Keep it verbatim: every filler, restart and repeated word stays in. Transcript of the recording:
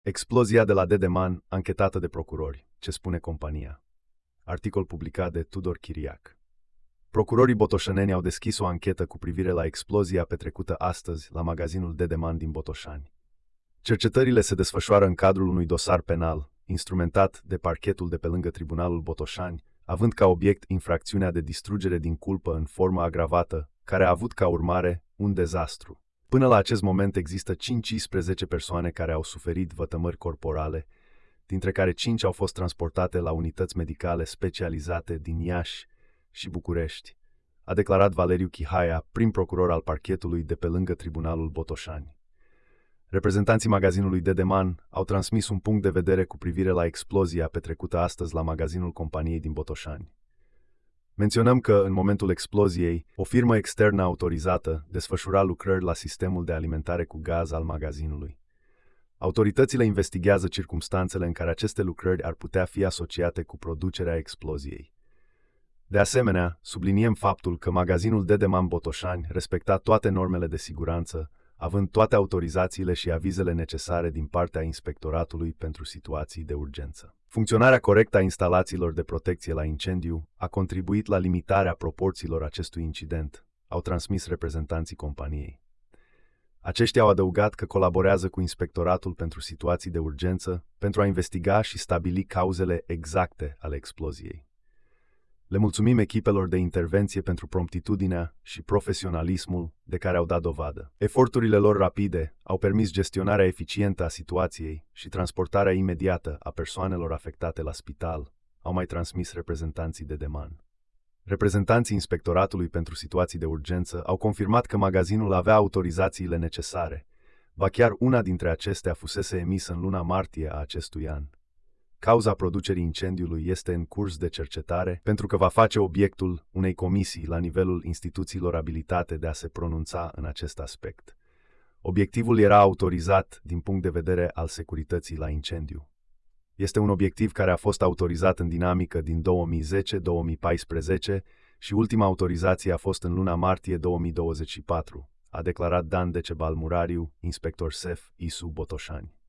Explozia de la Dedeman, anchetată de procurori. Ce spune compania? Articol publicat de Tudor Chiriac. Procurorii botoșaneni au deschis o anchetă cu privire la explozia petrecută astăzi la magazinul Dedeman din Botoșani. Cercetările se desfășoară în cadrul unui dosar penal, instrumentat de parchetul de pe lângă Tribunalul Botoșani, având ca obiect infracțiunea de distrugere din culpă în formă agravată, care a avut ca urmare un dezastru. Până la acest moment există cincisprezece persoane care au suferit vătămări corporale, dintre care cinci au fost transportate la unități medicale specializate din Iași și București, a declarat Valeriu Chihaia, prim procuror al parchetului de pe lângă Tribunalul Botoșani. Reprezentanții magazinului Dedeman au transmis un punct de vedere cu privire la explozia petrecută astăzi la magazinul companiei din Botoșani. Menționăm că, în momentul exploziei, o firmă externă autorizată desfășura lucrări la sistemul de alimentare cu gaz al magazinului. Autoritățile investigează circumstanțele în care aceste lucrări ar putea fi asociate cu producerea exploziei. De asemenea, subliniem faptul că magazinul Dedeman Botoșani respecta toate normele de siguranță, având toate autorizațiile și avizele necesare din partea Inspectoratului pentru situații de urgență. Funcționarea corectă a instalațiilor de protecție la incendiu a contribuit la limitarea proporțiilor acestui incident, au transmis reprezentanții companiei. Aceștia au adăugat că colaborează cu Inspectoratul pentru situații de urgență pentru a investiga și stabili cauzele exacte ale exploziei. Le mulțumim echipelor de intervenție pentru promptitudinea și profesionalismul de care au dat dovadă. Eforturile lor rapide au permis gestionarea eficientă a situației și transportarea imediată a persoanelor afectate la spital, au mai transmis reprezentanții Dedeman. Reprezentanții Inspectoratului pentru situații de urgență au confirmat că magazinul avea autorizațiile necesare, ba chiar una dintre acestea fusese emisă în luna martie a acestui an. Cauza producerii incendiului este în curs de cercetare pentru că va face obiectul unei comisii la nivelul instituțiilor abilitate de a se pronunța în acest aspect. Obiectivul era autorizat din punct de vedere al securității la incendiu. Este un obiectiv care a fost autorizat în dinamică din două mii zece două mii paisprezece și ultima autorizație a fost în luna martie două mii douăzeci și patru, a declarat Dan Decebal Murariu, inspector S E F I S U Botoșani.